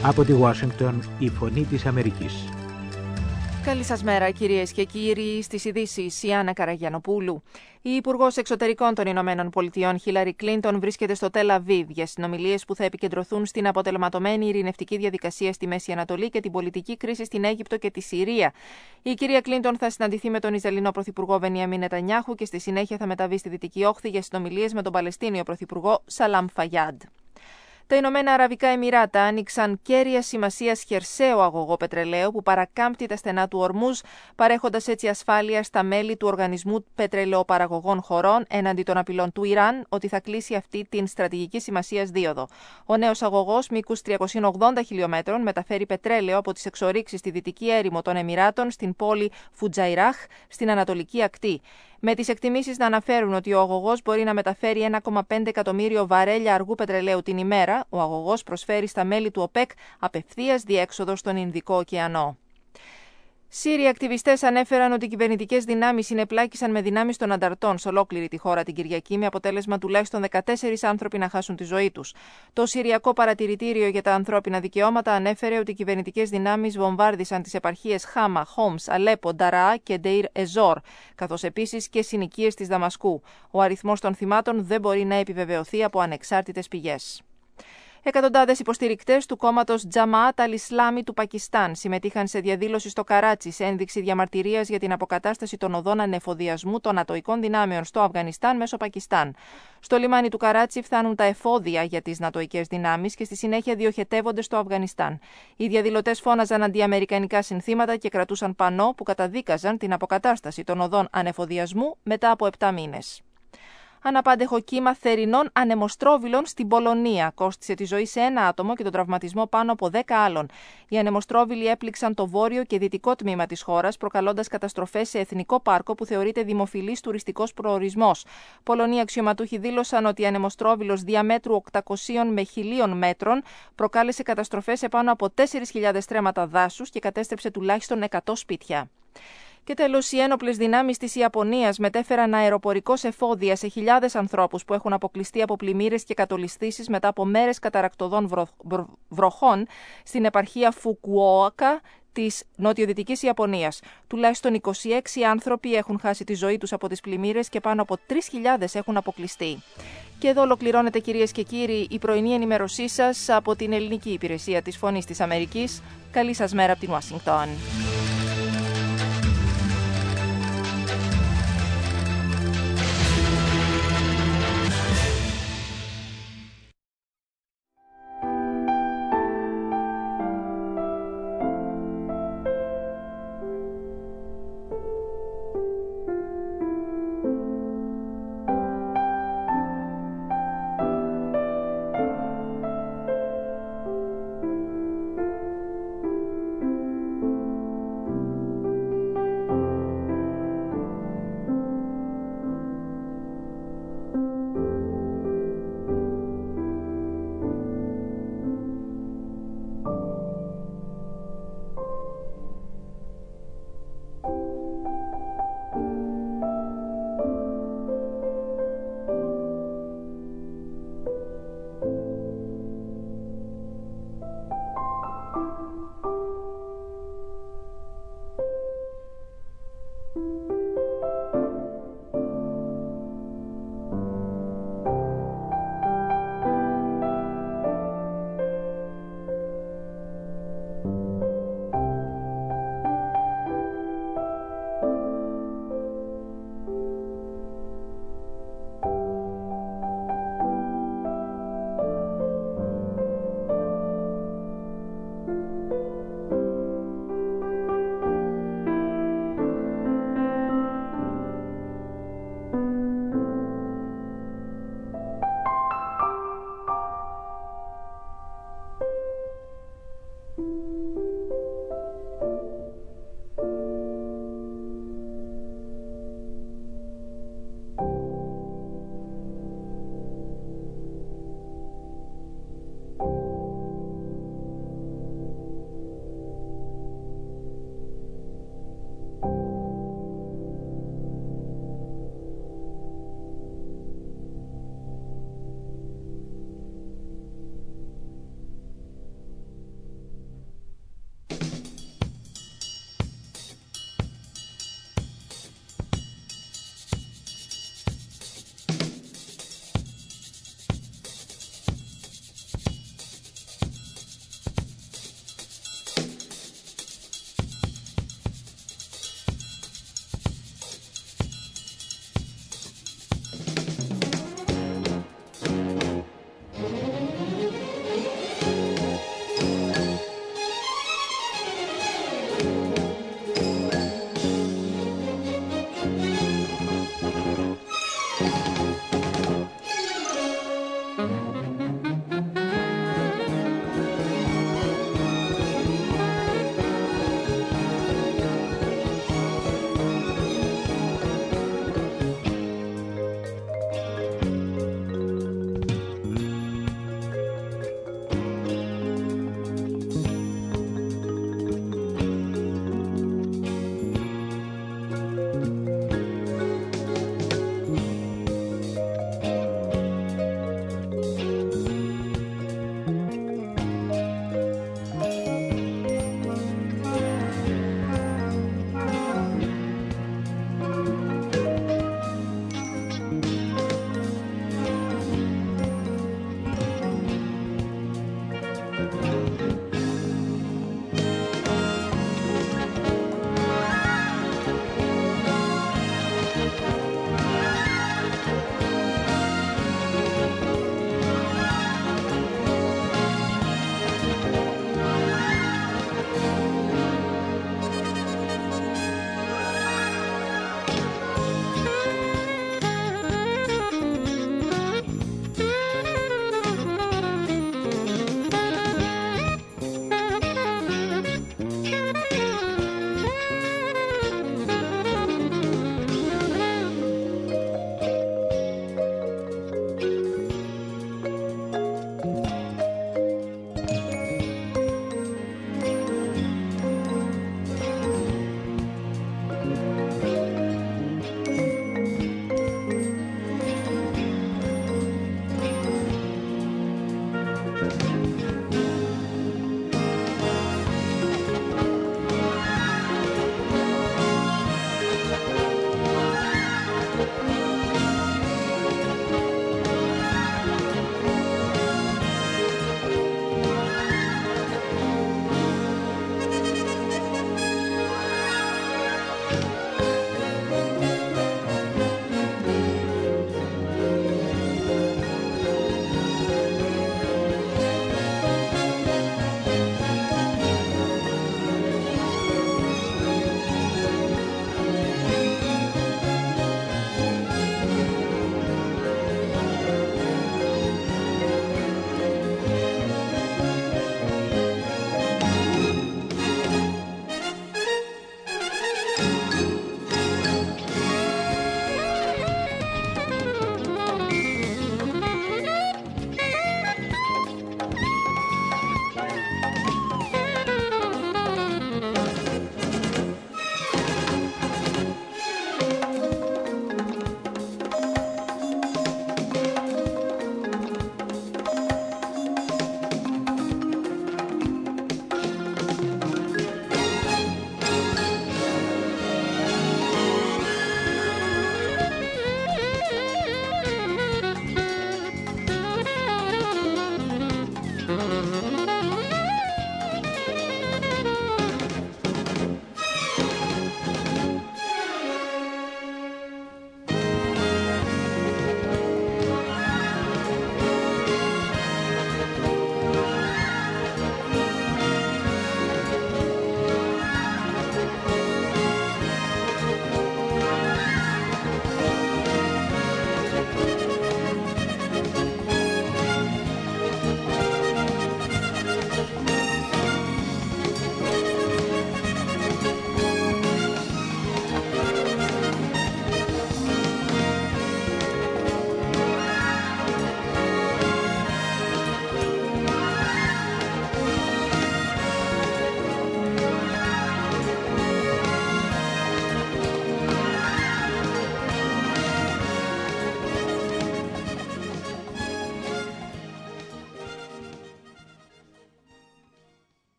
Από τη Ουάσιγκτον, η Φωνή της Αμερικής. Καλή σας μέρα, κυρίες και κύριοι. Στις ειδήσεις, η Άννα Καραγιανοπούλου. Η Υπουργός Εξωτερικών των Ηνωμένων Πολιτειών, Χίλαρη Κλίντον, βρίσκεται στο Τελ Αβίβ για συνομιλίες που θα επικεντρωθούν στην αποτελεσματωμένη ειρηνευτική διαδικασία στη Μέση Ανατολή και την πολιτική κρίση στην Αίγυπτο και τη Συρία. Η κυρία Κλίντον θα συναντηθεί με τον Ισραηλινό Πρωθυπουργό Μπενιαμίν Νετανιάχου και στη συνέχεια θα μεταβεί στη Δυτική Όχθη για συνομιλίες με τον Παλαιστίνιο Πρωθυπουργό Σαλάμ Φαγιάντ. Τα Ηνωμένα Αραβικά Εμιράτα άνοιξαν κέρια σημασίας χερσαίο αγωγό πετρελαίου που παρακάμπτει τα στενά του Ορμούζ, παρέχοντας έτσι ασφάλεια στα μέλη του Οργανισμού Πετρελαιοπαραγωγών Χωρών έναντι των απειλών του Ιράν ότι θα κλείσει αυτή την στρατηγική σημασίας δίωδο. Ο νέος αγωγός μήκους 380 χιλιόμετρων μεταφέρει πετρέλαιο από τις εξορίξεις στη δυτική έρημο των Εμιράτων στην πόλη Φουτζαϊράχ στην Ανατολική Ακτή. Με τις εκτιμήσεις να αναφέρουν ότι ο αγωγός μπορεί να μεταφέρει 1,5 εκατομμύριο βαρέλια αργού πετρελαίου την ημέρα, ο αγωγός προσφέρει στα μέλη του ΟΠΕΚ απευθείας διέξοδο στον Ινδικό ωκεανό. Σύριοι ακτιβιστές ανέφεραν ότι οι κυβερνητικές δυνάμεις συνεπλάκησαν με δυνάμεις των ανταρτών σε ολόκληρη τη χώρα την Κυριακή, με αποτέλεσμα τουλάχιστον 14 άνθρωποι να χάσουν τη ζωή τους. Το Συριακό Παρατηρητήριο για τα Ανθρώπινα Δικαιώματα ανέφερε ότι οι κυβερνητικές δυνάμεις βομβάρδισαν τις επαρχίες Χάμα, Χόμς, Αλέπο, Νταραά και Ντεϊρ Εζόρ, καθώς επίσης και συνοικίες της Δαμασκού. Ο αριθμός των θυμάτων δεν μπορεί να επιβεβαιωθεί από ανεξάρτητες πηγές. Εκατοντάδες υποστηρικτές του κόμματος Τζαμαάτ Αλ-Ισλάμι του Πακιστάν συμμετείχαν σε διαδήλωση στο Καράτσι σε ένδειξη διαμαρτυρίας για την αποκατάσταση των οδών ανεφοδιασμού των νατοικών δυνάμεων στο Αφγανιστάν μέσω Πακιστάν. Στο λιμάνι του Καράτσι φτάνουν τα εφόδια για τις νατοικές δυνάμεις και στη συνέχεια διοχετεύονται στο Αφγανιστάν. Οι διαδηλωτές φώναζαν αντιαμερικανικά συνθήματα και κρατούσαν πανό που καταδίκαζαν την αποκατάσταση των οδών ανεφοδιασμού μετά από 7 μήνες. Αναπάντεχο κύμα θερινών ανεμοστρόβιλων στην Πολωνία κόστισε τη ζωή σε ένα άτομο και τον τραυματισμό πάνω από 10 άλλων. Οι ανεμοστρόβιλοι έπληξαν το βόρειο και δυτικό τμήμα της χώρας, προκαλώντας καταστροφές σε εθνικό πάρκο που θεωρείται δημοφιλής τουριστικός προορισμός. Πολωνοί αξιωματούχοι δήλωσαν ότι η ανεμοστρόβιλος διαμέτρου 800 με 1000 μέτρων προκάλεσε καταστροφές σε πάνω από 4.000 στρέμματα δάσους και κατέστρεψε τουλάχιστον 100 σπίτια. Και τέλος, οι ένοπλες δυνάμεις της Ιαπωνίας μετέφεραν αεροπορικώς εφόδια σε χιλιάδες ανθρώπους που έχουν αποκλειστεί από πλημμύρες και κατολισθήσεις μετά από μέρες καταρρακτωδών βροχών στην επαρχία Φουκουόακα της νοτιοδυτικής Ιαπωνίας. Τουλάχιστον 26 άνθρωποι έχουν χάσει τη ζωή τους από τις πλημμύρες και πάνω από 3.000 έχουν αποκλειστεί. Και εδώ ολοκληρώνεται, κυρίες και κύριοι, η πρωινή ενημέρωσή σας από την ελληνική υπηρεσία της Φωνής της Αμερικής. Καλή σας μέρα από την Ουάσιγκτον.